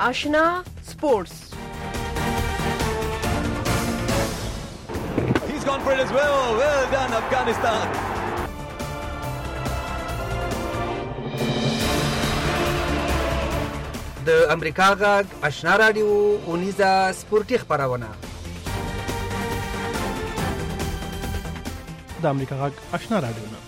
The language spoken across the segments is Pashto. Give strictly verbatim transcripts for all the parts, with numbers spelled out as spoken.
آشنا سپورتس. He's gone for it as well. Well done, Afghanistan. د امریکا غږ آشنا رادیو اونیزه سپورتي خبرونه. د امریکا غږ آشنا رادیو نه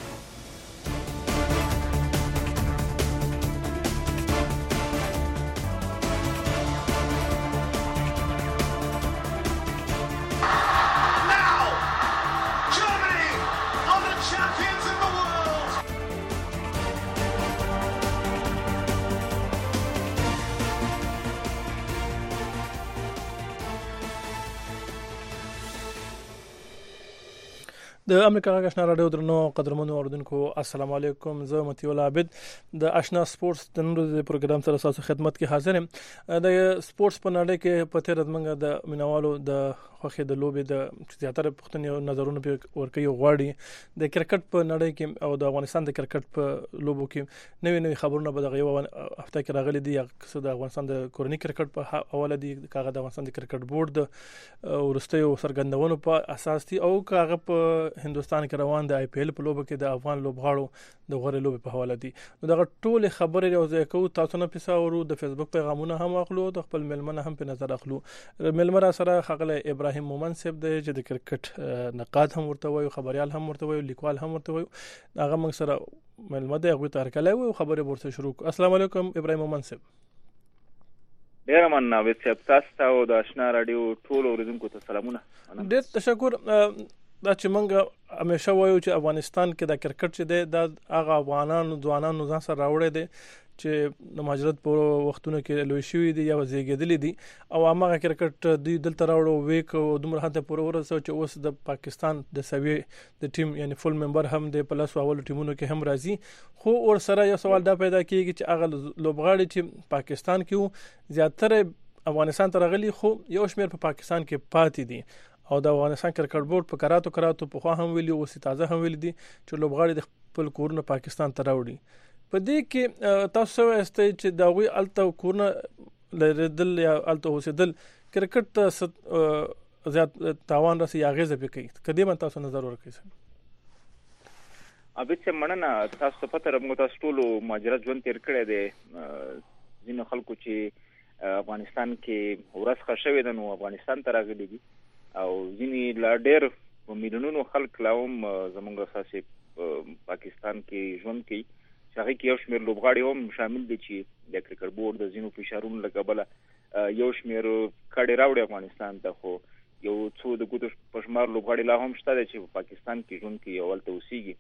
د امریکا غږ آشنا رادیو درنو قدرمنو اوردونکو السلام علیکم. زه متي ول عابد د آشنا سپورتس د نن ورځې پروګرام سره تاسو خدمت کې حاضر یم. د سپورتس په نړۍ کې په تیر ځمنګ د مینوالو د خوخي د لوبي د زیاتره پښتني نظرونه په ورکي غواړي د کرکټ په نړۍ کې او د افغانستان د کرکټ په لوبو کې نوې نوې خبرونه به د یو هفته کې راغلي دي. یو د افغانستان د کورنۍ کرکټ په حواله دي، کاغه د افغانستان د کرکټ بورډ د ورستیو سرګندونو په اساس دي، او کاغه په هندستان کې روان د آی پی ایل په لوبه کې د افغان لوبغاړو د غوړې لوبې په حواله دي. نو دا ټول خبرې یو ځای کوو، تاسو نه پیساورو، د فیسبوک پیغامونه هم اخلو، د خپل ملمنه هم په نظر اخلو. ملمره سره خغله ابراهیم مومن صاحب د چې د کرکټ نقاد هم ورته وایو، خبريال هم ورته وایو، لیکوال هم ورته وایو. هغه موږ سره ملمده هغه تارکلای او خبرې ورته شروع. السلام علیکم ابراهیم مومن صاحب. ډیر مننه وڅ تاسو ته او د آشنا رادیو ټول اوریدونکو ته سلامونه. ډیر تشکر. دا چې موږ همیشه وایو چې افغانستان کې د کرکټ چې د هغه افغانانو ځوانانو ځان سره راوړی دي چې د مهاجرت په وختونو کې لوي شوی دي یا زیږیدلې دي، او هغه کرکټ دوی دلته راوړو ویک او دومره هته پورې ورسو چې اوس د پاکستان د سوي د ټیم یعنی فول ممبر هم د پلس اول ټیمونو کې هم راځي. خو اور سره یو سوال دا پیدا کیږي چې هغه لوبغاړي چې پاکستان کې زیاتره افغانستان ته راغلي، خو یو شمېر په پاکستان کې پاتې دي، او د افغانستان کرکټ بورډ په کراتو کراتو په خوا هم ویلي او تازه هم ویلي دي چې لوبغاړي د خپل کورونه پاکستان ته راوړي. په دې کې تاسو واستئ چې دا وی الته کورونه لریدل یا الته اوسېدل کرکټ ته زیات تاوان راسي یا غیزه پکې کدی من تاسو نظر ورکړئ. ابي چې مننه تاسو په تر موږ تاسو ټول ماجرا ژوند تیر کړی دی. ځینې خلکو چې افغانستان کې ورس خښوي د نو افغانستان ته راغلي دي، او ځینې لا ډېر میلیونونو خلک لا هم زموږ اساسي پاکستان کې ژوند کوي، چې هغه کې یو شمېر لوبغاړي هم شامل دي چې د کرکټ بورډ د ځینو فشارونو له کبله یو شمېر کډې راوړي افغانستان ته، خو یو څو د ګوتو په شمار لوبغاړي لا هم شته چې په پاکستان کې ژوند کوي او هلته اوسېږي.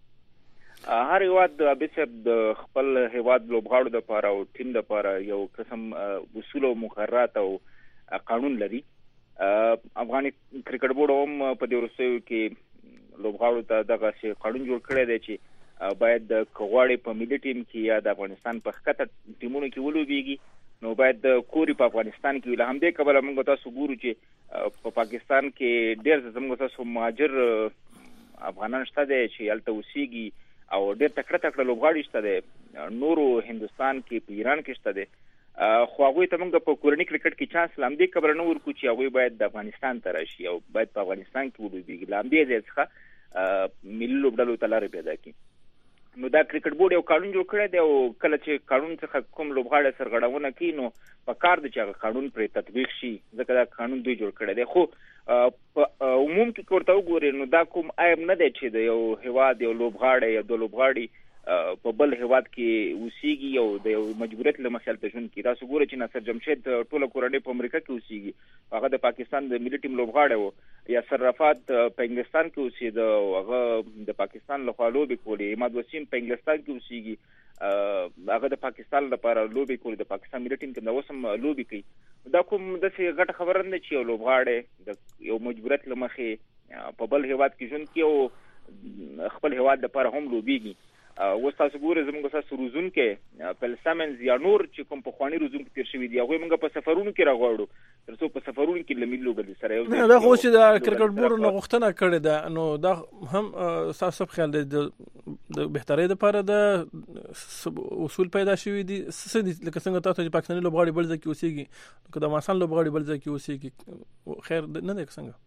هر هیواد د د خپل هیواد لوبغاړو دپاره او ټیم دپاره یو قسم اصول او مقررات او قانون لري. افغاني کرکټ بورډ هم په دې وروستیو کې لوبغاړو ته دغه قانون جوړ کړی دی چې باید د کغواړي په ملي ټیم کې یا د افغانستان په ښکته ټیمونو کې ولوبېږي، نو باید د کوري په افغانستان کې وي. له همدې کبله موږ تاسو ګورو چې په پاکستان کې ډېر زموږ تاسو مهاجر افغانان شته دی چې هلته اوسېږي، او ډېر تکړه تکړه لوبغاړي شته دی. نورو هندوستان کې په ایران کې شته دی، خو هغوی ته موږ په کورني کرکټ کې چانس له همدې کبله نه ورکو چې هغوی باید د افغانستان ته راشي او باید په افغانستان کې ولوبېږي. له همدې ځای څخه ملي لوبډلو ته لارې پیدا کړي. نو دا کرکټ بورډ یو قانون جوړ کړی دی، او کله چې قانون څخه کوم لوبغاړی سرغړونه کوي نو په کار دی چې هغه قانون پرې تطبیق شي، ځکه دا قانون دوی جوړ کړی دی. خو په عموم کې ورته وګورئ نو دا کوم عیب نه دی چې د یو هیواد یو لوبغاړی یا دوه لوبغاړي په بل هیواد کې اوسېږي او د یو مجبوریت له مخې هلته ژوند کوي. تاسو ګورئ چې ناصر جمشید ټوله کورنۍ په امریکا کې اوسېږي، هغه د پاکستان د ملي ټیم لوبغاړی و. یا سرافات په انګلستان کې اوسېده او هغه د پاکستان لخوا لوبې کولې. عماد وسیم په انګلستان کې اوسېږي، هغه د پاکستان لپاره لوبې کولې، د پاکستان ملي ټیم کې د اوس هم لوبې کوي. دا کوم داسې غټه خبره نه ده چې یو لوبغاړی د یو مجبوریت له مخې په بل هیواد کې ژوند کوي او خپل هیواد لپاره هم لوبېږي. اوس تاسو ګورئ زموږ تاسو روزون کې پلسامنز یا نور چې کوم په خواني روزون کې تیر شوی دی هغه موږ په سفرونو کې راغوړو ترڅو په سفرونو کې لمن لوګل سره یو دا خو چې د کرکټ بورډ نو غوښتنه کړې ده نو دا هم تاسو په خیال دی د بهترۍ لپاره د اصول پیدا شوی دي څه دي لکه څنګه تاسو چې پاکستاني لوبغاړي بل ځکه اوسېږي که د افغانستان لوبغاړي بل ځکه اوسېږي خیر نه دی څنګه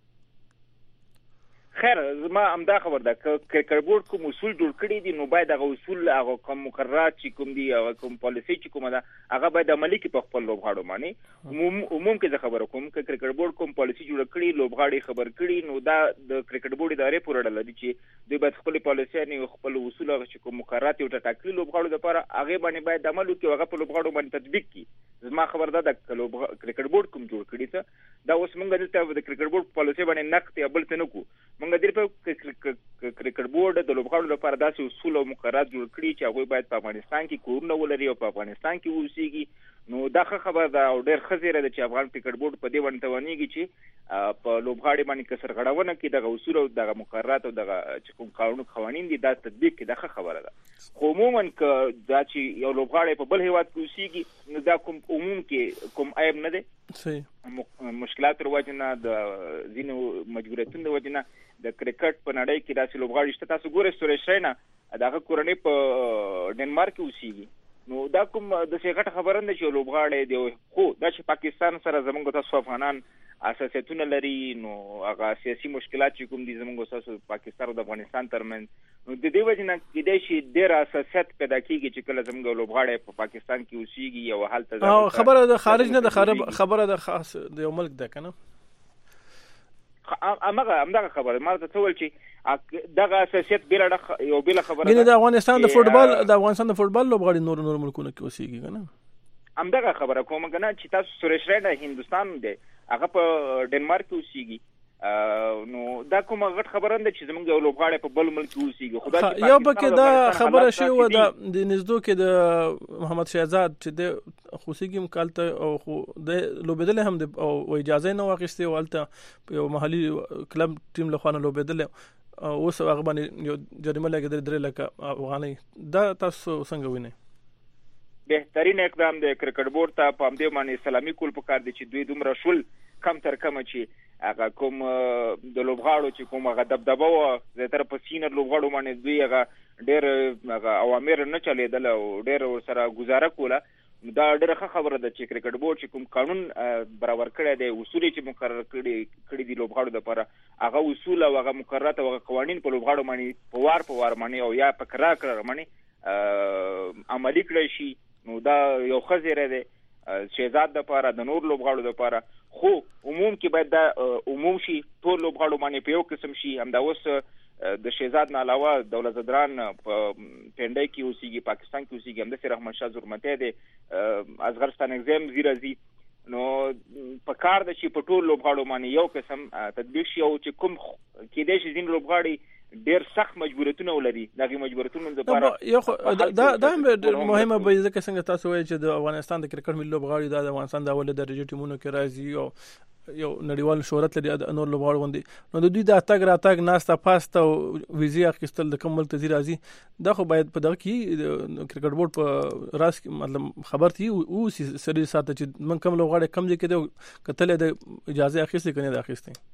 خیر زما امدا خبر ده کرکټ بورډ کوم اصول جوړ کړی دي نو باید هغه اصول هغه کوم مقررات چې کوم دي هغه کوم پالیسي چې کومه ده هغه باید عملي کې په خپل لوبغاړو باندې عموم عموم کې خبره کوم چې کرکټ بورډ کوم پالیسي جوړ کړی لوبغاړي خبر کړي نو دا د کرکټ بورډ ادارې پورې اړه لري چې دوی باید خپل پالیسي نه خپل اصول هغه چې کوم مقررات یو ټاکلي لوبغاړو لپاره هغه باندې باید عمل وکړي هغه په لوبغاړو باندې تطبیق کړي زما خبر ده د کرکټ بورډ کوم جوړ کړی څه دا اوس موږ دلته د کرکټ بورډ پالیسي باندې نقد یا بل څه نه کو موږ دلته کرکټ بورډ د لوبغاړو لپاره داسې اصول او مقررات جوړ کړي چې هغه باید په افغانستان کې کورونه ولري او په افغانستان کې اوسېږي نو دا خبره ده او ډېر ښه زیری ده چې افغان کرکټ بورډ په دې باندې توانېږي چې په لوبغاړي باندې که سرغړونه کړي دغه اصول او دغه مقررات او دغه چې کوم قانون قوانین دي دا تطبیق کړي دا ښه خبره ده خو عموما که دا چې یو لوبغاړی په بل هیواد کې اوسېږي نو دا کوم عموم کې کوم عیب نه دی صحیح مشکلات ور وجه نه د ځینو مجبوریتونو د وجه نه د کرکټ په نړۍ کې داسې لوبغاړي شته تاسو ګورئ سوریش رینا دغه کورنۍ په ډنمارک کې اوسېږي نو دا کوم د څه غټه خبره نه چې لوبغاړي دی خو دا چې پاکستان سره زموږ تاسو افغانان اساسیتونه لري نو هغه سیاسي مشکلات چې کوم دي زموږ تاسو پاکستان او د افغانستان ترمنځ نو د دې وجه نه کېدای شي ډېر اساسیت پیدا کیږي چې کله زموږ لوبغاړي په پاکستان کې اوسېږي او حالت خبره د خارج نه د خبره د خاص د یو ملک ده کنه امغه امدغه خبره ما ته ول چې دغه اساسیت بیل یو بیل خبره ګینه د افغانستان د فوتبال د افغانستان د فوتبال لوبغاړي نور نور ملکونو کې اوسېږي کنه امدغه خبره کوم کنه چې تاسو سوریش رینا هندستان دی هغه په ډنمارک کې اوسېږي نو دا کومه غټ خبره ده چې زمونږ یو لوبغاړی په بل ملک اوسېږي خدای یو پکې دا خبره شوی و د نزدو کې د محمد شهزاد چې د خوسیګم کالته او خو د لوبېدل هم د او اجازه نه واخیسته ولته یو محلي کلب ټیم له خوانه لوبېدل او اوس هغه باندې یو جریمه لګیدل درې لکه افغاني دا تاسو څنګه وینئ بهترین اقدام د کرکټ بورډ ته په همدې باندې سلامي کول پکار دي چې دوی دومره شول کم تر کم چې هغه کوم د لوبغاړو چې کوم هغه دبدبه و زیاتره په سینر لوبغاړو باندې دوی هغه ډېر هغه اوامر نه چلیدل او ډېر سره گزاره کوله دا ډېر ښه خبره ده چې کرکټ بورډ چې کوم قانون برابر کړی دی اصول چې مقرر کړي کړي دي لوبغاړو لپاره هغه اصول او هغه مقررات او هغه قوانین په لوبغاړو باندې په وار په وار باندې او یا په قرار کړه باندې عملي کړی شي نو دا یو ښه زیری دی شهزاد لپاره د نور لوبغاړو لپاره خو عموم کې باید دا عموم شي ټول لوبغاړو باندې په یو قسم شي همدا اوس د شهزاد نه علاوه دولت زدران په پنډای کې اوسېږي پاکستان کې اوسېږي همداسې رحمان شاه زرمتی دی اصغر ستانکزی زیرازي نو په کار ده چې په ټول لوبغاړو باندې یو قسم تطبیق شي او چې کوم کېدای شي ځینې لوبغاړي ډېر سخت مجبوریتونه ولري دغه مجبوریتونو لپاره یو دا دا مهمه به ځکه څنګه تاسو وایي چې د افغانستان د کرکټ ملي لوبغاړي د افغانستان د اول درجه ټیمونو کې راځي او یو نړیوال شهرت لري د نور لوبغاړو باندې نو د دوی د اتګ راتګ ناسته پاسته او ویزې اخیستل د کوم ملک ته راځي دا خو باید په دغه کې کرکټ بورډ په راس مطلب خبر تي او سړي ساته چې من کوم لوبغاړي کم ځای کې دی کتل د اجازه اخیستې کنه د اخیستې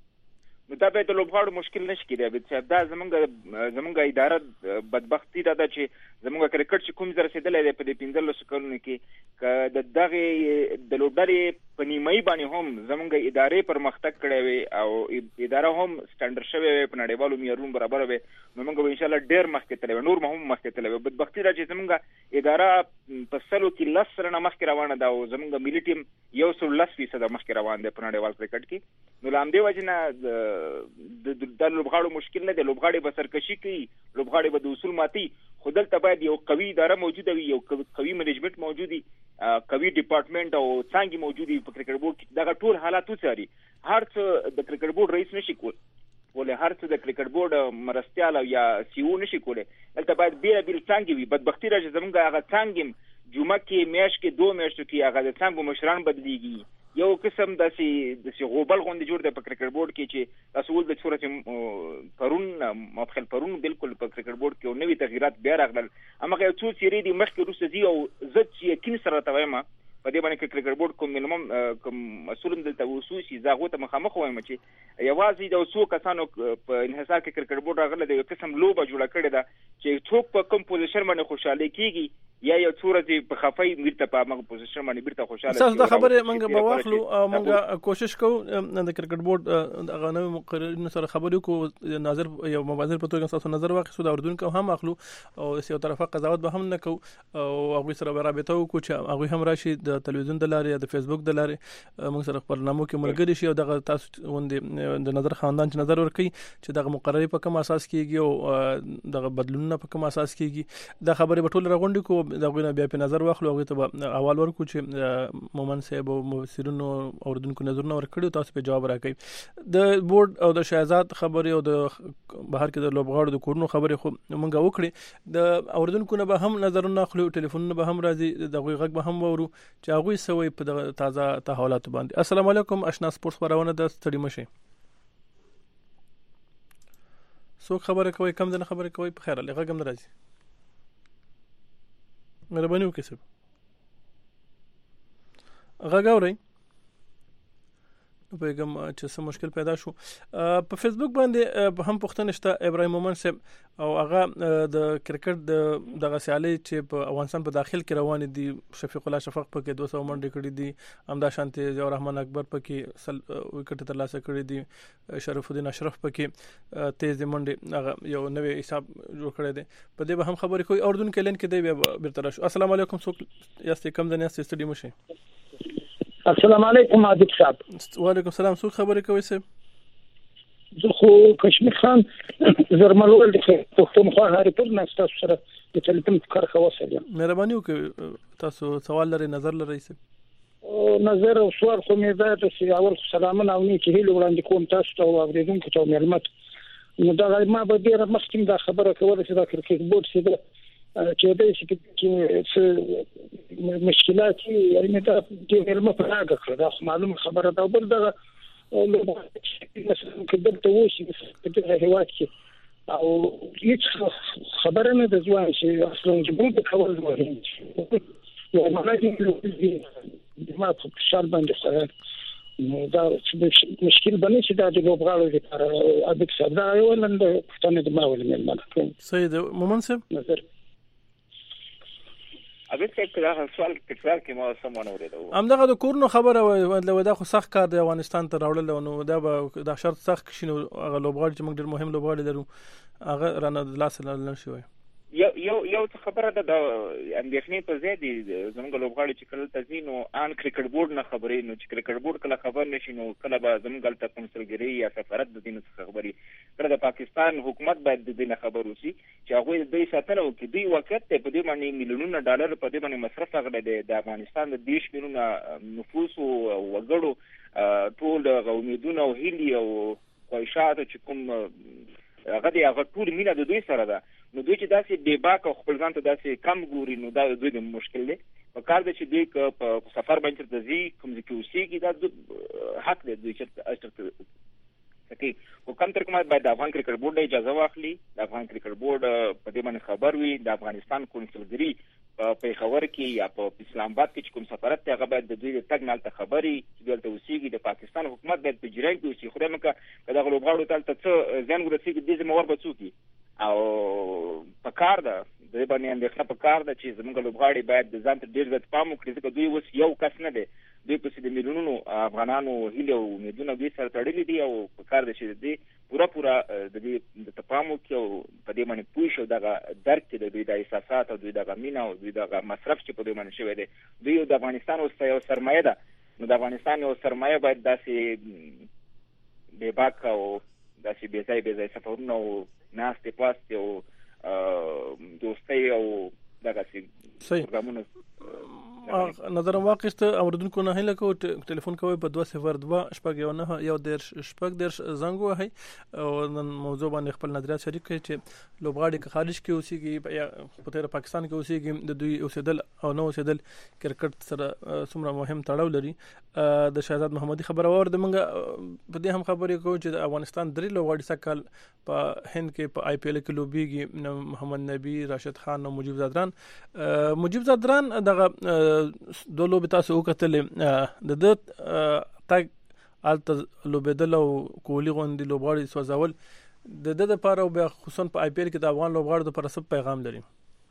نو دا به د لوبغاړو مشکل نشي کېدای چې دا زمونږ زمونږ اداره بدبختی ده چې زمونږ کرکټ چې کوم زر رسیدلې ده په دې پنځلسو کلونو کې که د دغه د لوبډلې په نیمایي باندې هم زمونږ ادارې پرمختګ کړی وي او اداره هم سټانډرډ شوی وي په نړیوالو معیارونو برابر وي نو موږ به انشاءالله ډېر مخکې تللی وي نور هم مخکې تللی وي بدبختي ده چې زمونږ اداره په سلو کې لس سلنه مخکې روانه ده او زمونږ ملي ټیم یو سل لس فیصده مخکې روان دی په نړیوال کرکټ کې نو له همدې وجې نه د لوبغاړو مشکل نه دی لوبغاړي به سرکشي کوي لوبغاړي به د اصول ماتي خو دلته باید یو قوي اداره موجوده وي یو قوي منیجمنت موجود وي قوي ډپارټمنټ او څانګې موجودې په کرکټ بورډ کې دغه ټول حالات وڅاري هر څه د کرکټ بورډ رئیس نشي کولی هر څه د کرکټ بورډ مرستیال او یا سی او نشي کولی دلته باید بیل بیل څانګې وي بدبختي را چې زمونږ هغه څانګې جمعه کې میاشت کې دوه میاشتو کې هغه د څانګو مشران بدلیږي یو قسم داسې داسې غوبل غوندې جوړ دی په کرکټ بورډ کې چې تاسو ول د صورت پرون مفخل پرون بالکل په کرکټ بورډ کې نوې تغیرات بیا راغلل امغه یو څو سری دی مخکې روسي دی او زه چې یقین سره توایم په دې باندې کې کرکټ بورډ کوم منیمم کوم مسولم دلته وسوسي زاغو ته مخامخ وایم چې یوازې د څو کسانو په انحصار کې کرکټ بورډ راغله د یو قسم لوبه جوړه کړې ده چې څوک په کوم پوزیشن باندې خوشاله کیږي یا یو څو ورځې په خفای بیرته په هغه پوزیشن باندې بیرته خوشاله تاسو د خبره منګه به واخلو او منګه کوشش کوو د کرکټ بورډ دغه نوې مقررینو سره خبرې کوو ناظر یو مبادر په توګه تاسو نظر واخیستو د اردن کو هم اخلو او یو طرفه قضاوت به هم نه کوو او هغه سره رابطه وکړو چې هغه هم راشي د تلویزیون د لارې د فیسبوک د لارې موږ سره خپل نامو کې ملګری شي او دغه تاسو وندې د نظر خاندان چې نظر ورکړي چې دغه مقرری په کوم اساس کیږي او دغه بدلونونه په کوم اساس کیږي دا خبره به ټول راغونډي کو دغه بیا په نظر واخلو هغه ته اول ورکو چې مومن صاحب او مفسرینو اوردونکو نظرونه ورکړي تاسو په جواب راکړي د بورډ او د شهزاد خبره او د بهر کې د لوبغاړو د کورونو خبره خو مونږ وکړي د اوردونکو نه به هم نظرونه اخلو ټلیفونونه به هم راځي دغه غږ به هم ورو چې هغه سوي په تازه تحولات باندې. السلام علیکم آشنا سپورتس خبرونه د ستړي مشه سو خبره کوي کم دنه خبره کوي په خیر الله غږم راځي مهرباني وکړئ صاحب غږ اورئ پیغام چې څه مشکل پیدا شو په فیسبوک باندې هم پوښتنه شته ابراهیم مومن صاحب او هغه د کرکټ د دغه سیالي چې په افغانستان په داخل کې روان دي شفیق الله شفق په کې دوه سوه منډې کړې دي امدا شانتي او رحمان اکبر په کې وکټ ترلاسه کړې دي شرف الدین اشرف په کې تیز منډې هغه یو نوې حساب جوړ کړی دی په دې به هم خبرې کوي اردن کې لین کې دی بیرته شو. السلام علیکم څوک یاست کم دنیا ستړي مشه السلام علیکم عادل صاحب. وعلیکم السلام څوک خبرې کوي صاحب؟ زه خو کشمیر خان زرملول د پښتونخوا هاري پر ناسته سره د ټلیفون کار خواصل یم. مهرباني وکړئ تاسو سوال لري نظر لري صاحب؟ او نظر او سوال خو مې دا چې اول سلامونه او نیکی هیله وړاندې کوم تاسو ته او اوریدونکو ته ملمت نو دا ما به ډیره مخکې دا خبره کوله چې دا کرکټ بورډ چې چې د چې مشکلات یعنی دا د علم په راګه کړه دا معلومه خبره ده بل دا مثلا کله ته وشي په دغه هیواد کې او هیڅ خبره نه ده ځوان چې اصلا جبرو د کول وایي یو معنی ما په شال باندې سره دا مشکل باندې چې دا د لوبغاړو لپاره ابد صدا یو نن د پښتنې د ماول ملمنه سید مومن صاحب نظر ابي څه کړه سوال تکرار کې ما سمونه ورته ام دغه د کورونو خبره وای دا خو سخت کار دی افغانستان ته راوړل نو دا به دا شرط سخت شنو هغه لوبغاړي چې موږ ډېر مهم لوبغاړي لرو هغه رانه لاس نه شوی یو یو یو خبره ده د اندېښنې په ځای دي زموږ لوبغاړي چې کله تزینو ان کرکټ بورډ نه خبرې نو چې کرکټ بورډ کله خبر نشي نو کله به زموږ ته کنسلګری یا سفارت د دین څخه خبري کله د پاکستان حکومت باید د دین خبر وسی چې هغه د دې ساتنه وکړي دوی وخت ته په دې باندې میلیونونه ډالر په دې باندې مصرف کړل دي د افغانستان د دیش میلیونه نفوس او وګړو ټول غومیدونه او هیلي او خواهشات چې کوم هغه دی هغه ټول مینا د دوی سره ده نو دوی چې داسې بې باک او خپل ځان ته داسې کم ګوري نو دا دوی د مشکل دی په کار دی چې دوی په سفر باندې د ځي کوم ځای کې اوسېږي دا حق دی دوی چې اجر کوي او کم تر کومه باید د افغان کرکټ بورډ اجازه واخلي د افغان کرکټ بورډ په دې باندې خبر وي د افغانستان کنسلګری په پیښور کې یا په اسلام آباد کې کوم سفارت ته هغه باید د دوی د تګ نه ته خبري چې دلته اوسېږي د پاکستان حکومت باید په جریان کې اوسي خو دغه دغه لوبغاړو ته څه ځان ورسېږي د زموږ ور بچوکي او په کار ده د باندې اندېښنه په کار ده چې زموږ لوبغاړي باید د ځان ته ډېر زیات پام وکړي ځکه دوی اوس یو کس نه دی دوی په د میلیونونو افغانانو هیله او امیدونه دوی سره تړلي دي او په کار ده چې دوی پوره پوره د دې د پام وکړي او په دې باندې پوه شي دغه درک چې د دوی د احساسات او دوی دغه مینا او دوی دغه مصرف چې په دوی باندې شوی دی دوی د افغانستان اوس یو سرمایه ده نو د افغانستان یو سرمایه باید داسې بې باک او داسې بې ځای بې ځای سفرونه او ناستې پاستې او دوستۍ او دغسې پروګرامونه نظر واقعست اوردونکو نه هله کو ټلیفون کوي په دوه صفر دوه شپږ یو نه یو ډیر شپږ ډیر زنګ وهي او نن موضوع باندې خپل نظریات شریک کړي چې لوبغاړي که خارج کې اوسېږي په تیر پاکستان کې اوسېږي د دوی اوسېدل او نو اوسېدل کرکټ سره څومره مهم تړاو لري. د شهزاد محمدي خبر اور د منګه په دې هم خبرې کوي چې د افغانستان درې لوبغاړي سکل په هند کې په آی پی ایل کې لوبيږي محمد نبی راشد خان او مجيب زادران. مجيب زادران دغه دو لوب تاسو وکړل د د تاګ الته لوبېدل او کولی غوندي لوبغاړي سوځول د د لپاره او بیا خصوصا په آی پی ایل کې د افغان لوبغاړو د پر څه پیغام لري؟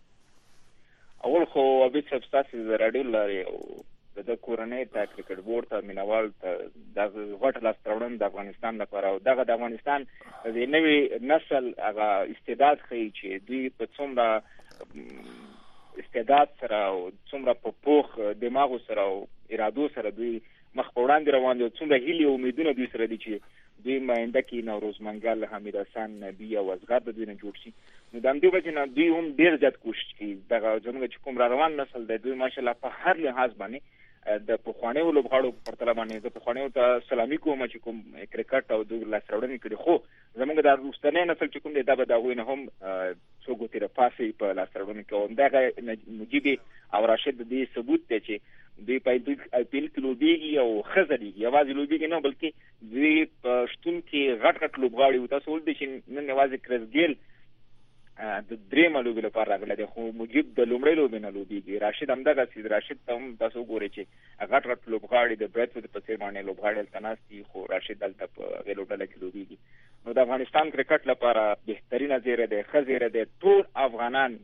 اول خو ابي صاحب تاسو د راډیو لري او د کورنۍ ته کرکټ بورډ ته مینوال ته د غټ لاس تړون د افغانستان لپاره او دغه د افغانستان د نوې نسل هغه استعداد خي چې دوی په څومره استعداد سره او څومره په پوخ دماغ سره او ارادو سره دوی مخ په وړاندې روان دي، څومره هیلې او امیدونه دوی سره دي چې دوی ماینده کې نوروز منګل، حمید حسن، نبی او اصغر د دوی نه جوړ شي. نو د همدې وجې نه دوی هم ډېر زیات کوشش کوي. دغه زموږ چې کوم را روان نسل دی دوی ماشاءالله په هر لحاظ باندې د پخوانیو لوبغاړو په پرتله باندې د پخوانیو ته سلامي کوم چې کوم کرکټ او د لاس راوړنې کړي، خو زموږ د وروستنی نسل چې کوم دی دا به د هغوی نه هم څو ګوتې راپاسې په لاس راوړنې کې. همدغه مجيب او راشد د دې ثبوت دی چې دوی په آی پی ایل کې لوبېږي او ښه ځلېږي. یوازې لوبېږي نه بلکې دوی په شتون کې غټ غټ لوبغاړي وو. تاسو ولدئ چې نن یوازې کرس ګیل د درېیمه لوبې لپاره راغلی دی، خو مجيب د لومړۍ لوبې نه لوبېږي. راشد همدغسې راشد ته هم تاسو وګورئ چې غټ غټ لوبغاړي د برایټ په څېر باندې لوبغاړي هلته ناست دي، خو راشد هلته په هغې لوبډله کې لوبېږي. نو د افغانستان کرکټ لپاره بهترینه زیری دی، ښه زیری دی. ټول افغانان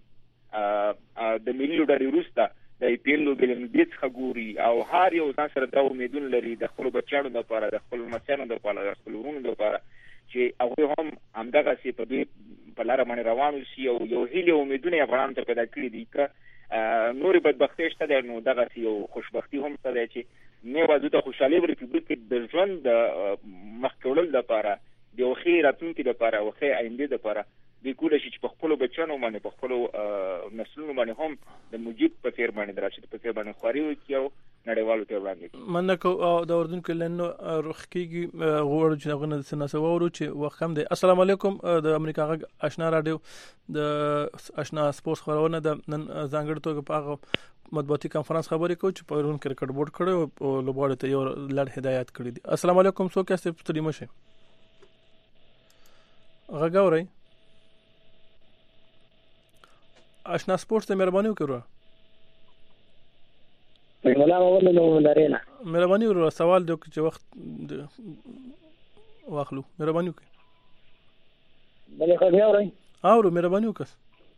د ملي لوبډلې وروسته د آی پی ایل لوبې له دې څخه ګوري او هر یو ځان سره دا امیدونه لري د خپلو بچیانو دپاره، د خپلو لمسیانو دپاره، د خپلو ورونو دپاره چې هغوی هم همدغسې په دوی په لاره باندې روان اوسي او یو هیلې او امیدونه یې افغانانو ته پیدا کړي دي. که نورې بدبختۍ شته دی نو دغسې یو خوشبختي هم شته دی چې نه یوازې ته خوشحالي ورکړي بلکې د ژوند د مخکې وړلو دپاره، د یو ښې راتلونکي دپاره، یو ښې آیندې دپاره دوی کولی شي چې په خپلو بچیانو باندې، په خپلو نسلونو باندې هم د مجيب په څېر باندې، د راشد په څېر باندې خواري وکړي او نړیوالو ته وړاندې کړي. مننه کوم او د اردوونکو لنو رخ کېږي غواړو چې هغه نه څه ناسه واورو چې وخت کم دی. السلام علیکم. د امریکا غږ اشنا راډیو د اشنا سپورټس خبرونه د نن ځانګړې توګه په هغه مطبوعاتي کانفرنس خبرې کوي چې پرون کرکټ بورډ کړی او لوبغاړو ته یو لړ هدایات کړي دي. السلام علیکم. څوک یاست؟ ستړي مه شئ. غږ اورئ؟ اشنا سپورټس ته مهرباني وکړه. مولا اول نو لرينا مهرباني وکړه سوال دی چې وخت واخلو. مهرباني وکړه. بلې خو بیا اورئ؟ اورو. مهرباني وکړه.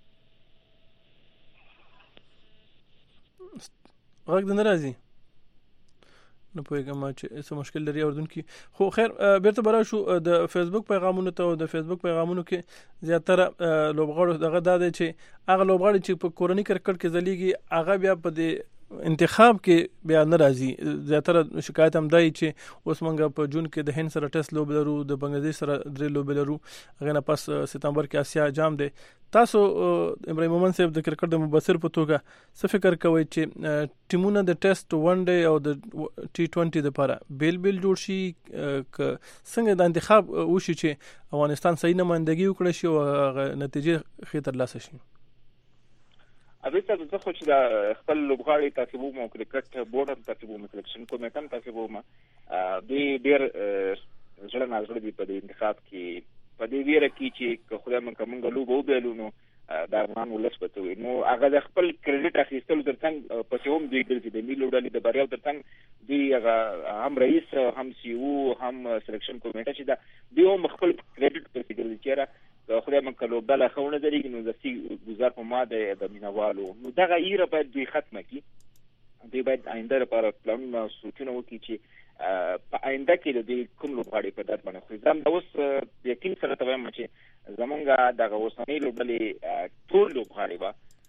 غږ دې نه راځي. نه پوهېږم چې څه مشکل لري اردوونکي. خو خیر بیرته به راشو د فیسبوک پیغامونو ته. او د فیسبوک پیغامونو کې زیاتره لوبغاړو دغه دا دی چې هغه لوبغاړي چې په کورني کرکټ کې ځلیږي هغه بیا په دې انتخاب کې بیا نه راځي. زیاتره شکایت هم دی چې اوس موږ په جون کې د هند سره ټیسټ لوبې لرو، د بنګلادیش سره درې لوبې لرو، هغې نه پس ستمبر کې اسیا جام دی. تاسو ابراهیم مومن صاحب د کرکټ د مبصر په توګه څه فکر کوئ چې ټیمونه د ټیسټ ون ډے او د ټي ټوینټي لپاره بیل بیل جوړ شي، که څنګه د انتخاب وشي چې افغانستان صحیح نمایندګي وکړي شي او نتیجې ښې ترلاسه شي؟ ابي ته زه خو چې د خپل لوبغاړي تعقیبوم او کرکټ بورډ هم تعقیبوم، سلیکشن کمیټه هم تعقیبوم، دوی ډېر زړه نازړه دي په دې انتخاب کې، په دې ویره کې چې خدای مونږ موږ لوبه وبیلو نو د افغان ولس به څه وي. نو هغه د خپل کریډټ اخیستلو تر څنګ پسې هم دوی ګرځي، د ملي لوبډلې د بریاو تر څنګ دوی هغه هم رئیس، هم سی او، هم سلیکشن کمیټه چې ده دوی هم خپل کریډټ پسې ګرځي چې خدای مونږ لوبډله ښه ونه درېږي نو د سی ګزار په ما دی د مینوالو. نو دغه ایره باید دوی ختمه کړي. دوی باید آینده لپاره پلانونه سوچونه وکړي چې په آینده کې د دوی کوم لوبغاړي په درد باندې خوري. زه هم د اوس یقین سره ته وایم چې زمونږ دغه اوسنۍ لوبډلې ټول لوبغاړي به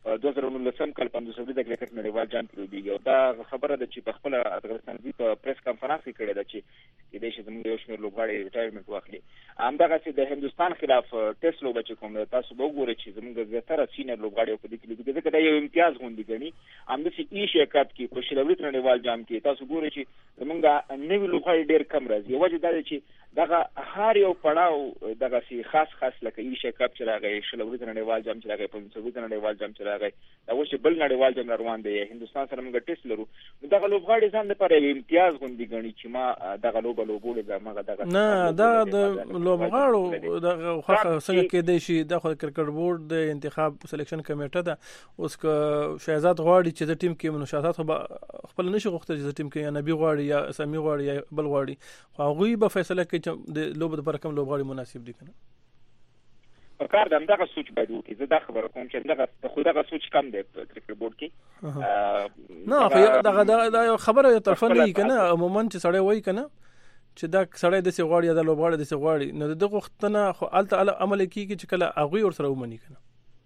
دوه زره نولسم کال پنځوس د کرکټ نړیوال جام کې لوبېږي او دا خبره ده چې په خپل افغانستان په پریس کانفرنس کې کړې ده چې د دې زموږ یو شمېر لوبغاړي ریټایرمنټ واخلي. همدغه چې د هندستان خلاف ټیسټ لوبه چې کوم تاسو به وګورئ چې زموږ زیاتره سینیئر لوبغاړي په دې کې لوبېږي ځکه دا یو امتیاز غوندي ګڼي. همداسې ایشیا کپ کې په شلوري نړیوال جام کې تاسو ګورئ چې زموږ نوي لوبغاړي ډېر کم راځي. وجه دا ده چې دغه هر یو پړاو دغه سي خاص خاص لکه ایشیا کپ چې راغی، شلوري نړیوال جام چې راغی، پنځوسوي نړیوال جام چې راغی، دا اوس بل نړیوال جام روان دی. هندستان سره موږ ټیسټ لرو. دغه لوبغاړي ځان لپاره یو امتیاز غوندي ګڼي چې ما دغه لوبه لوبولې ده. ما دغه نه دا د لوبغاړو دغه خوخه څنګه کېدای شي د کرکټ بورډ د انتخاب سلیکشن کمیټه ده. اوس که شهزاد غواړي چې د ټیم کې منو شهزاد خپل نشي غوښتل چې د ټیم کې یا نبی غواړي یا سمي غواړي یا بل غواړي، خو هغوی به فیصله کوي چې د لوبو لپاره کوم لوبغاړي مناسب دي کنه. په کار د همدغه سوچ باید وکړي. زه دا خبره کوم چې دغه خو دغه سوچ کم دی په کرکټ بورډ کې. نه خو دغه دا یو خبره یو طرفه نه کنه. عموما چې سړی وایي کنه چې دا سړی د سی غواړي یا د لوبغاړي د سی غواړي، نو دغه وختونه خو الته عمل کیږي چې کله هغه ور سره ومني کنه.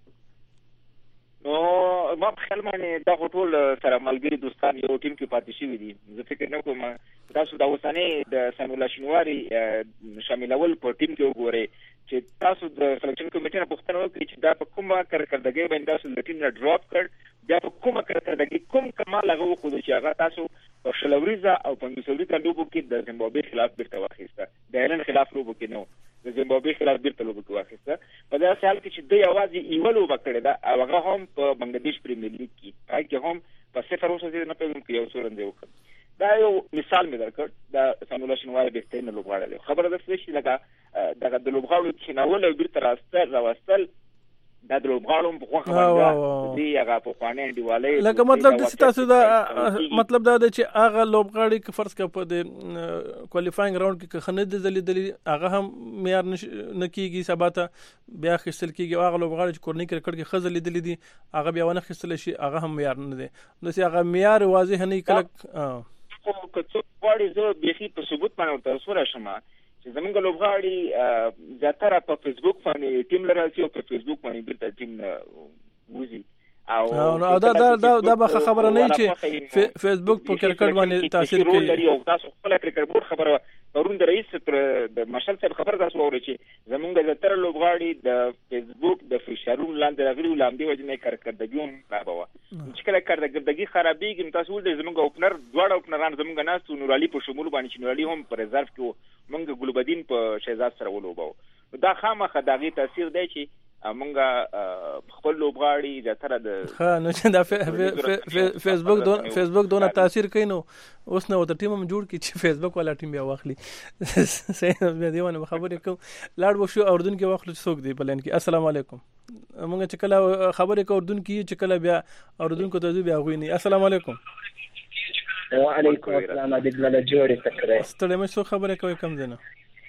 نو ما په خیال باندې دا ټول سره ملګری دوستان یو ټیم کې پاتې شوي دي. زه فکر نه کوم تاسو دا اوسنۍ د سامولا شنواري شاملول په ټیم کې وګورئ چې تاسو د سلیکشن کمیټې نه پوښتنه وکړئ چې دا په کومه کارکردګۍ باندې تاسو د ټیم نه ډراپ کړ، بیا په کومه کارکردګۍ کوم کمال هغه وښود چې هغه تاسو په شلوریزه او پنځوسوي لوبو کې د زیمبابوې خلاف بیرته واخیسته، د ایرلند خلاف لوبو کې نو د زیمبابوې خلاف بیرته لوبو کې واخیسته. په داسې حال کې چې دوی یوازې یوه لوبه کړې ده او هغه هم په بنګلادیش پریمیر لیګ کې، هغه کې هم په صفر اوسه نه پېژنم کې یو څو رنځ وکړ. دا یو مثال مې درکړ. دا سامولا شنواري بهترین لوبغاړی دی. خبره ده چې لکه دغه د لوبغاړو کېنول او بیرته راستل راوستل دا د لوبغاړو په خوښه باندې دی هغه په خوانې انډیوالۍ لکه مطلب د تاسو دا مطلب دا دی چې هغه لوبغاړي که فرض کړه په د کوالیفاینګ راوند کې خنه د زلیدلې هغه هم معیار نه کیږي، سباته بیا خستل کیږي. هغه لوبغاړي چې کورنۍ کرکټ کې خزل لیدلې دي هغه بیا ونه خستل شي، هغه هم معیار نه دی. نو چې هغه معیار واضح نه کله خو که غواړي زه بیخي په ثبوت باندې ورته رسولی شم چې زمونږ لوبغاړي زیاتره په فیسبوک باندې ټیم لري او په فیسبوک باندې بیرته ټیم وځي. او دا دا دا دا به خبره نه چې فیسبوک په کرکټ باندې تاثیر کوي. او تاسو خپل کرکټ بورډ خبره پرون د رئیس د مشال صاحب خبر تاسو اورئ چې زمونږ زیاتره لوبغاړي د فیسبوک د فشارونو لاندې راغلي او لاندې وجه نه کرکټګي هم خرابوه. چې کله کرکټګي خرابېږي نو تاسو ولې زمونږ اوپنر دواړه اوپنران زمونږ ناست نور علي په شمول باندې چې نور علي هم په ریزرو کې مونږ ګلبدین په شهزاد سره ولوبو. دا خامخا دغه تاثیر دی چې مونږه خپل لوبغاړي زیاتره د ها نو چې دا فیسبوک دون فیسبوک دونه تاثیر کوي نو اوس نو د ټیم هم جوړ کی چې فیسبوک والا ټیم بیا واخلي. صحیح مې دیونه خبرې کوم لاړ وشو اردن کې واخلو څوک دی بلین کې. السلام علیکم. مونږ چې کله خبرې کو اردن کې چې کله بیا اردن کو ته بیا غوي نه. السلام علیکم. وعلیکم السلام. د بل جوړه تکره ستړي مې څو خبرې کوي کم دینه.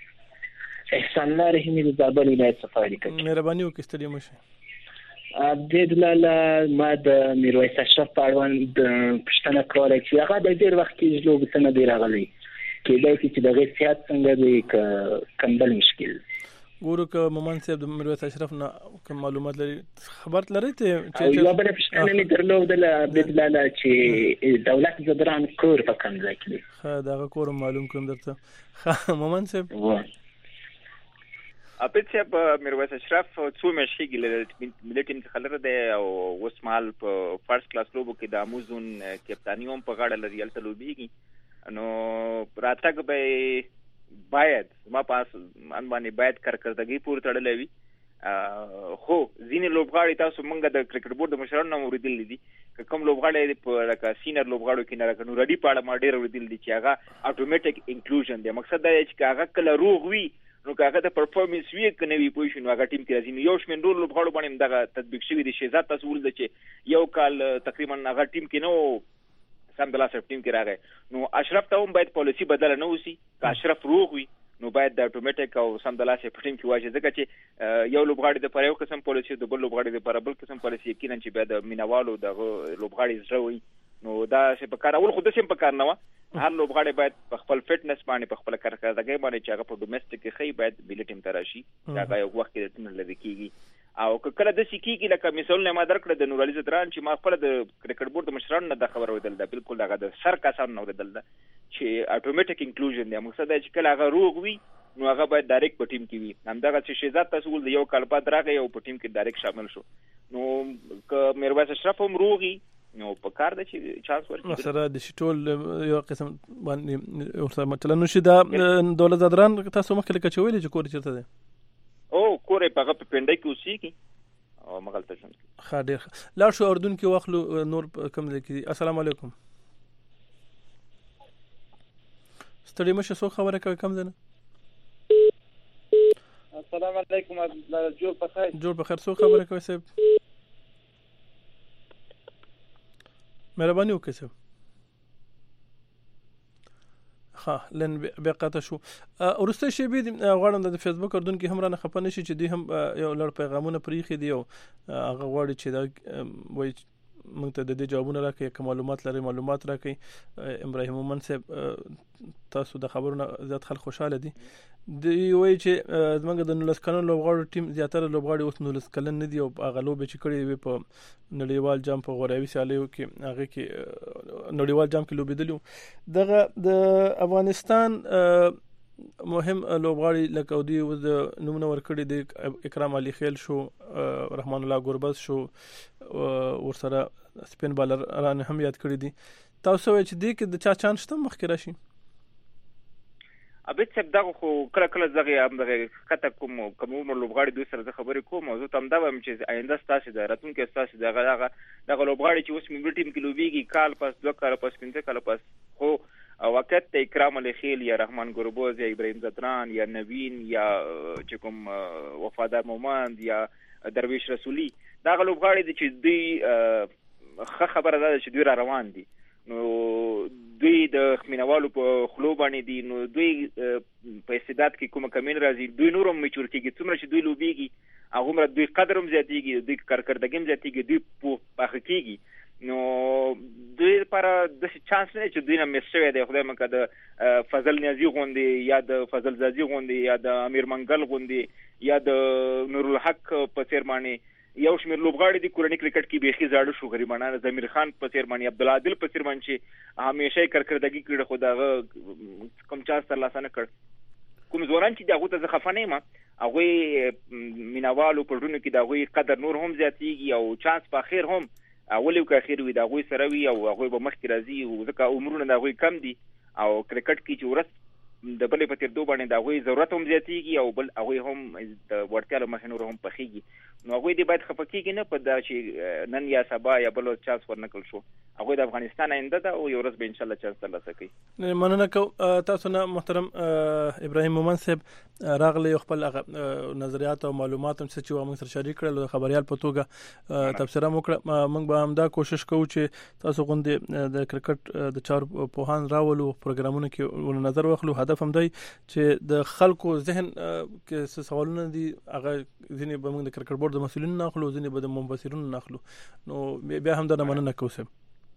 احسان الله رحیمی د زابل ولایت صفاری کوي. مهرباني وکړئ ستړي مشه. د دلاله ما د میرویس اشرف په اړوند پښتنه کوله چې هغه د ډیر وخت کې لوب څنګه دی راغلی کېدای شي چې د غي صحت څنګه دی ک کمبل مشکل ګورو ک مومن صاحب د میرویس اشرف نه کوم معلومات لري خبر لري ته چې یو بل پښتنه مې درلود د دلاله چې دولت زدران کور په کوم ځای کې ها دا کور معلوم کوم درته مومن صاحب. اپیت صاحب میرویس اشرف څو میاشتې کې ملي ټیم کې خلره دی او اوس مهال په فرست کلاس لوبو کې د اموزون کپتاني هم په غاړه لري هلته لوبېږي. نو راتګ به باید ما پاس ان باندې باید کارکردګي پورې تړلی وي. خو ځینې لوبغاړي تاسو مونږ د کرکټ بورډ د مشرانو نه اورېدلي دي که کوم لوبغاړی په لکه سینر لوبغاړو کې نه لکه نورالي په اړه ما ډېر اورېدلي دي چې هغه اټومیټک انکلوژن دی. مقصد دا دی چې هغه کله روغ وي نو هغه د پرفورمنس وی کنه وی پوزیشن هغه ټیم کې راځي. یو شمن ډول لوبغاړو باندې دغه تطبیق شوی دی. شهزاد تاسو ول چې یو کال تقریبا هغه ټیم کې نو سم بلا سره ټیم کې راغی نو اشرف ته هم باید پالیسی بدل نه وسی. که اشرف روغ وي نو باید د اټومیټک او سم بلا سره ټیم کې واجب ځکه چې یو لوبغاړي د پر یو قسم پالیسی د بل لوبغاړي د پر بل قسم پالیسی یقینا چې باید مینوالو د لوبغاړي زړه وي. نو دا چې په کار اول خود سم په کار نه و. هر لوبغاړی باید په خپل فټنس باندې په خپل کارکردګۍ باندې چې هغه په ډومېسټک کې خی باید ملي ټیم ته راشي. دا یو وخت کې ټیم لري کیږي او کله د سکیږي لکه مثال ما درکړه د نورالي زدران چې ما خپل د کرکټ بورډ د مشرانو نه د خبر ودل دا بالکل دغه د سر کسان نو ودل دا چې اتوماتیک انکلوژن دی مقصد دا چې کله هغه روغ وي نو هغه باید ډایرکټ په ټیم کې وي همدغه چې شهزاد تاسو ول د یو کال بعد راغی او په ټیم کې ډایرکټ شامل شو نو ک میرویس اشرف هم روغي نو په کار د چې چانس ورکړي سره د شټول یو قسم باندې ورته مثلا نو شي دا دولت زدران تاسو مخکې لکه چويلې چې کور چرته ده او کور په هغه پنده کې اوسېږي او مغلطه شوم ښه ډېر لا شو اردن کې واخلو نور کم ځای کې السلام علیکم ستړي مشه سو خبره کوي کم ځنه السلام علیکم جوړ په خیر جوړ په خیر سو خبره کوي صاحب مهرباني وکړئ صاحب ها لن بقاته شو ورسته شی به غواړم د فیسبوک اردن کې هم رانه خپنه شي چې دوی هم یو لړ پیغامونه پریخي دی او هغه غواړي چې دا وایي موږ ته د دې جوابونه راکړي که معلومات لري معلومات راکړي ابراهیم مومن صاحب تاسو د خبرونو زیات خلک خوشاله دي دی وایي چې زمونږ د نولس کلن لوبغاړو ټیم زیاتره لوبغاړي اوس نولس کلن نه دي او هغه لوبې چې کړي وي په نړیوال جام په غوراوي سیالیو کې هغه کې نړیوال جام کې لوبېدلي دغه د افغانستان مهم لوبغاړي لکه دوی و د نومونه ورکړي د اکرام علي خیل شو رحمان الله ګربز شو ورسره سپین بالر ران هم یاد کړی دي تاسو وایئ چې دی کې د چا چانس شته مخکې راشي ابد څه دغه خو کله کله زغه هم دغه کته کوم کوم لوبغاړي دوی سره خبرې کوم او زه تم دا وایم چې آینده ستاسو د راتلونکي ستاسو دغه دغه دغه لوبغاړي چې اوس مې ټیم کې لوبيږي کال پس دوه کال پس پنځه کال پس خو وخت ته اکرام علی خیل یا رحمان ګربوز یا ابراهیم زدران یا نوین یا چې کوم وفادار مومند یا درویش رسولی دا لوبغاړي دي چې دوی خه خبره ده چې دوی را روان دي نو دوی د خمینوالو په خلو باندې دي نو دوی په استعداد کې کومه کمین راځي دوی نورم میچور کېږي څومره چې دوی لوبيږي هغه مر دوی قدرم زیاتېږي دوی کارکردګیم زیاتېږي دوی په پخ کېږي نو دوی لپاره د چانس نه چې دوی نه مسوي دی خدای مکه د فضل نیازي غوندي یا د فضل زازي غوندي یا د امیر منګل غوندي یا د نور الحق په څیر باندې یو شمیر لوبغاړي د کورنۍ کرکټ کې بيخي زاړه شو غریبانه زمیر خان په څیر باندې عبد العادل په څیر باندې همیشه کارکردګي کړي خو دا کم چانس تر لاسه نه کړ کوم ځوانان چې دغه ته خفنه ما هغه مینوالو په ډونو کې دغه قدر نور هم زیاتېږي او چانس په خیر هم اولی که اخیر وي دا غوي سره وي او هغه به مخکې راځي او ځکه عمرونه دا غوي کم دي او کرکټ کې چې ورس د بلې په تیر دوه باندې دا غوي ضرورت هم زیاتېږي او بل هغه هم د ورتیا له مخې نور هم پخېږي نو هغه دې باید خفقېږي نه په دا چې نن یا سبا یا بل چانس ورنکل شو هغه د افغانستان آینده ده او یو ورځ به ان شاء الله چانس ترلاسه کوي مننه کو تاسو نه محترم ابراهیم مومن صاحب راغلی خپل نظریات او معلومات هم چې موږ سره شریک کړل خبريال په توګه تبصره وکړه موږ به هم دا کوشش کوو چې تاسو غوندې د کرکټ د چار پوهان راولو پروګرامونو کې ول نظر واخلو هدف هم دی چې د خلکو ذهن کې څه سوالونه دي هغه ځینې به موږ د کرکټ بورډ د مسؤلینو ناخلو ځینې به د مبصرینو ناخلو نو بیا هم دا مننه کوم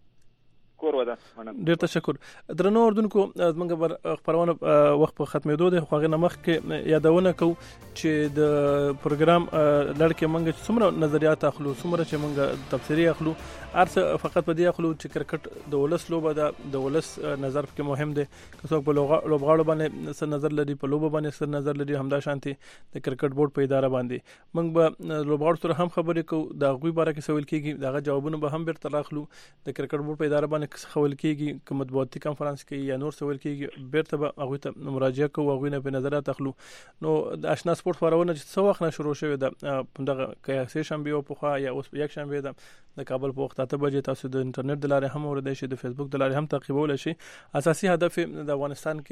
کور ودا ډیر تشکر درنو اردوونکو زمونږ خبرونه وخت په ختمېدو د خوغه نمخ کې یادونه کو چې د پروګرام لړکې مونږ څومره نظریات اخلو څومره چې مونږ تفسیری اخلو ارڅ فقط په دې اخلو چې کرکټ د ولس لوبه ده د ولس نظر کې مهم دی که څوک په لوبغاړو باندې څه نظر لري په لوبه باندې څه نظر لري همدا شانتي د کرکټ بورډ په اداره باندې مونږ به لوبغاړو سره هم خبرې کوو د غوي باره کې سوال کیږي دغه جوابونه به هم بیرته راخلو د کرکټ بورډ په اداره باندې خول کیږي کوم مطبوعاتي کانفرنس کې یا نور سوال کیږي بیرته به هغه ته مراجعه کوو هغه نه په نظر تخلو نو د آشنا سپورت خبرونه چې څو وخت نه شروع شوه د دغه کیسه شنبه او په خوا یا اوس یک شنبه ده د کابل په وخت ته بجې تاسو د انټرنیټ د لارې هم اوریدئ شئ د فیسبوک د لارې هم تعقیبول شئ اساسي هدف د افغانستان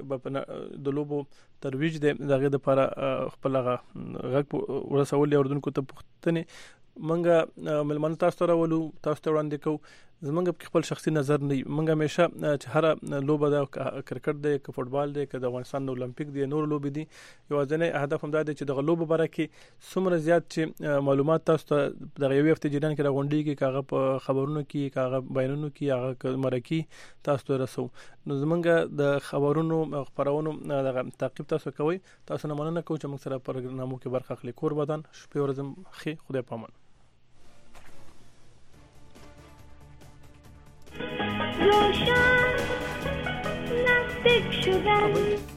کې د لوبو ترویج د دغه لپاره خپل غږ ورسول اردن کو ته پښتنه منګه ملمن تاسو راولو تاسو ته وړاندې کو زمونږ خپل شخصي نظر نه مونږ همیشه چې هر لوبه د کرکټ دی که فوتبال دی که د افغانستان د اولمپیک دی نور لوبې دي یو ځنه هدف هم دا دی چې د لوبو باره کې څومره زیات چې معلومات تاسو ته د یو هفته جریان کې راغونډي کې کاغه په خبرونو کې کاغه بیانونو کې هغه مرکي تاسو ته رسو نو زمونږ د خبرونو خبرونو د تعقیب تاسو کوي تاسو نه مننه کوم چې موږ سره پروګرامو کې برخه اخلي کور بدن شپه ورځم خي خدای پامان روشن نزدیک شدن